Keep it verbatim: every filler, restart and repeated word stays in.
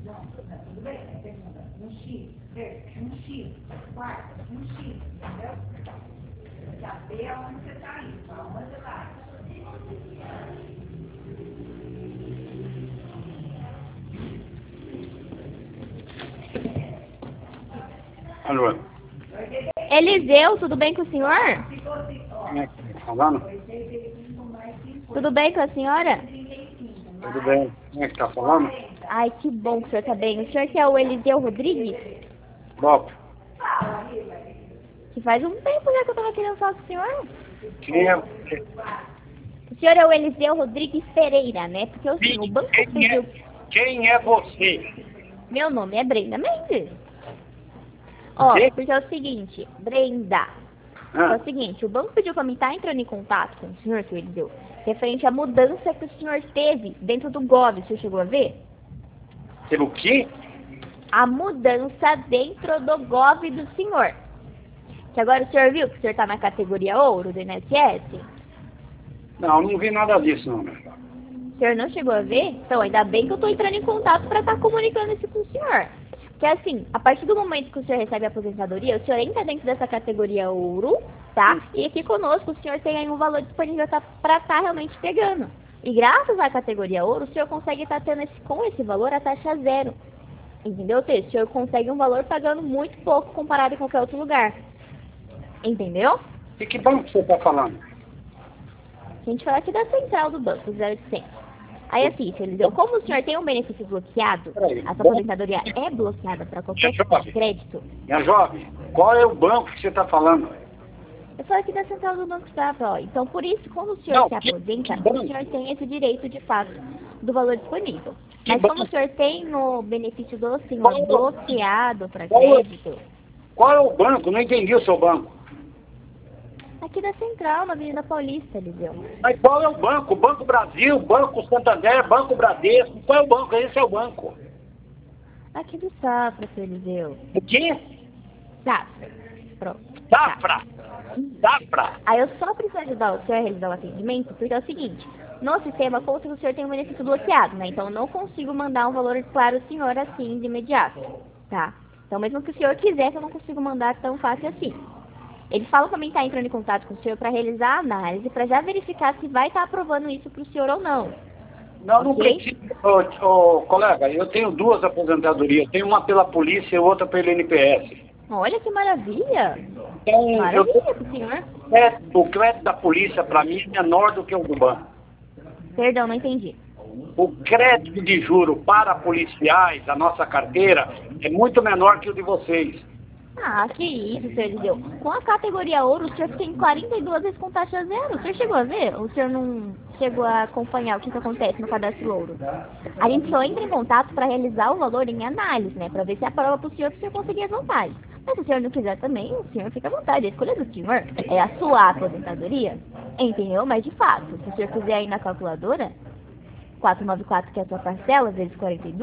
Tudo bem, aí pergunta, um X, um X, quarto, um X, entendeu? Saber aonde você está indo, aonde você vai. Alô? Eliseu, tudo bem com o senhor? Quem é que tá falando? Tudo bem com a senhora? Tudo bem. Quem é que tá falando? Ai, que bom que o senhor tá bem. O senhor que é o Eliseu Rodrigues? Bob. Que faz um tempo já que eu tava querendo falar com o senhor. Quem é? O senhor é o Eliseu Rodrigues Pereira, né? Porque o, senhor, o banco Quem pediu... é, quem é você? Meu nome é Brenda Mendes. Ó, Quê? porque é o seguinte, Brenda. Ah, É o seguinte, o banco pediu pra mim estar entrando em contato com o senhor, seu Eliseu, referente à mudança que o senhor teve dentro do Gov. O senhor chegou a ver? pelo quê? A mudança dentro do Gov do senhor. Que agora o senhor viu que o senhor tá na categoria ouro do I N S S? Não, não vi nada disso, não, meu. O senhor não chegou a ver? Então, ainda bem que eu tô entrando em contato pra estar comunicando isso com o senhor. Porque assim, a partir do momento que o senhor recebe a aposentadoria, o senhor entra dentro dessa categoria ouro, tá? E aqui conosco o senhor tem aí um valor disponível tá, pra estar realmente pegando. E graças à categoria ouro, o senhor consegue estar tendo esse, com esse valor a taxa zero. Entendeu, Tê? O senhor consegue um valor pagando muito pouco comparado a qualquer outro lugar. Entendeu? E que banco você tá falando? A gente fala aqui da central do banco, zero oitocentos. Aí assim, seu Eliseu, como o senhor tem um benefício bloqueado, a sua aposentadoria é bloqueada para qualquer tipo de crédito. Minha jovem, qual é o banco que você tá falando? Eu falo aqui da central do Banco Safra, ó. Então, por isso, quando o senhor Não, se que- aposenta, que banco? o senhor tem esse direito, de fato, do valor disponível. Que Mas banco? como o senhor tem o benefício do senhor Qual é o- bloqueado para qual é o- crédito, Qual é o banco? Não entendi o seu banco. aqui da central, na Avenida Paulista, Eliseu. Mas qual é o banco? Banco Brasil, Banco Santander, Banco Bradesco. Qual é o banco? Esse é o banco. Aqui do Safra, seu Eliseu. O quê? Safra. Pronto. Safra. Safra. Aí eu só preciso ajudar o senhor a realizar o atendimento, porque é o seguinte, no sistema consta que o senhor tem um benefício bloqueado, né? Então eu não consigo mandar um valor para o senhor assim de imediato, tá? Então mesmo que o senhor quisesse, eu não consigo mandar tão fácil assim. Ele fala também estar entrando em contato com o senhor para realizar a análise, para já verificar se vai estar aprovando isso para o senhor ou não. Não, não Ok? precisa. Ô, ô, colega, eu tenho duas aposentadorias. Tenho uma pela polícia e outra pelo N P S. Olha que maravilha! Então, eu Maravilha para o senhor. É, o crédito da polícia, para mim, é menor do que o do banco. Perdão, não entendi. O crédito de juro para policiais, da nossa carteira, é muito menor que o de vocês. Ah, que isso, senhor Eliseu. Com a categoria ouro, o senhor tem quarenta e duas vezes com taxa zero. O senhor chegou a ver? O senhor não chegou a acompanhar o que, que acontece no cadastro ouro? A gente só entra em contato para realizar o valor em análise, né? Para ver se aprova para o senhor, para o senhor conseguir as vantagens. Mas se o senhor não quiser também, o senhor fica à vontade. A escolha do senhor é a sua aposentadoria. Entendeu? Mas de fato, se o senhor quiser ir na calculadora, quatrocentos e noventa e quatro, que é a sua parcela, vezes quarenta e duas,